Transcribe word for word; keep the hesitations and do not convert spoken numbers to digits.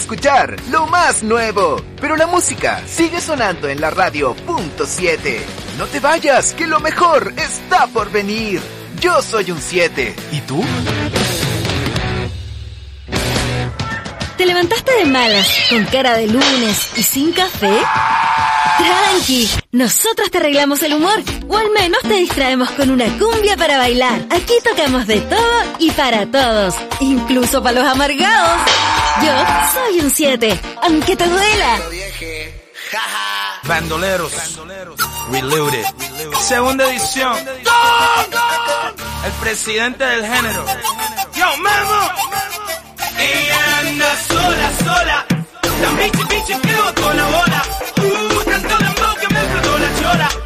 escuchar lo más nuevo, pero la música sigue sonando en la radio punto siete. No te vayas, que lo mejor está por venir. Yo soy un siete. ¿Y tú? ¿Te levantaste de malas, con cara de lunes y sin café? Tranqui, nosotros te arreglamos el humor, o al menos te distraemos con una cumbia para bailar. Aquí tocamos de todo y para todos, incluso para los amargados. Yo soy un siete, aunque te duela. Bandoleros, Reloaded, segunda edición. El presidente del género. Yo, Memo. Ella anda sola, sola. La bichi, bichi que no colabora. Uh, tanto dembow que me explotó la chola.